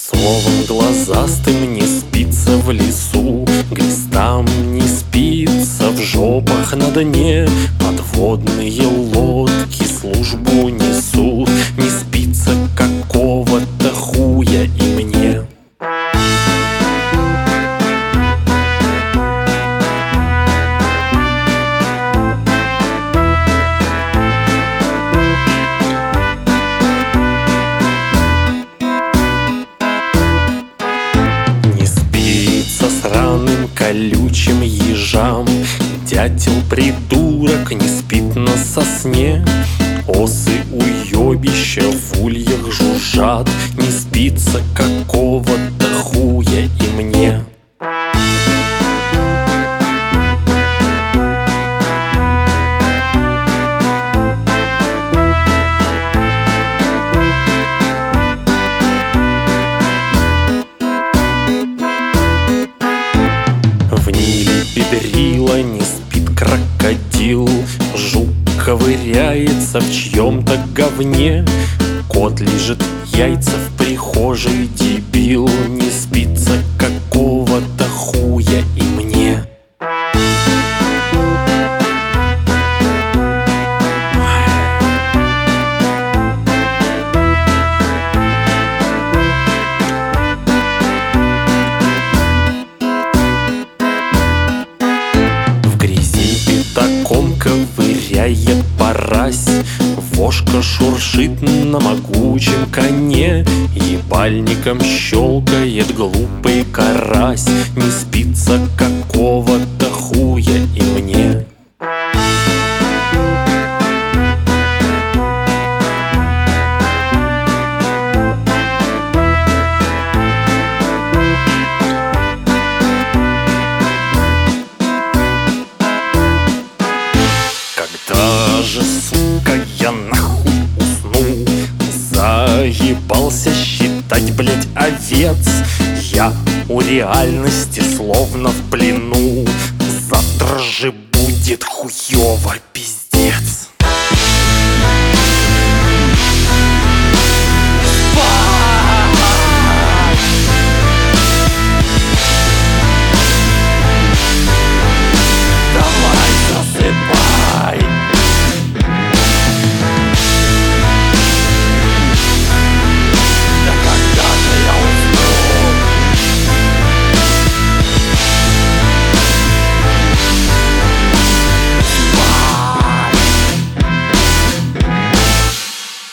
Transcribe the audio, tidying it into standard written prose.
Словом глазастым не спится в лесу, глистам не спится в жопах на дне. Подводные лодки службу несут, не спится какого-то хуя и мне. Сраным колючим ежам дятел-придурок не спит на сосне. Осы уёбища в ульях жужжат, не спится какого-то хуя и мне. В Ниле педрила не спит крокодил, жук ковыряется в чьем-то говне. Кот лежит яйца в прихожей, дебил, не спится какого-то хуя и мне. Пятаком ковыряет парась, вошка шуршит на могучем коне, ебальником щелкает глупый карась, не спится какого-то хуя и мне. Когда же, сука, я нахуй усну? Заебался считать, блять, овец. Я у реальности словно в плену. Завтра же будет хуёво, пиздец.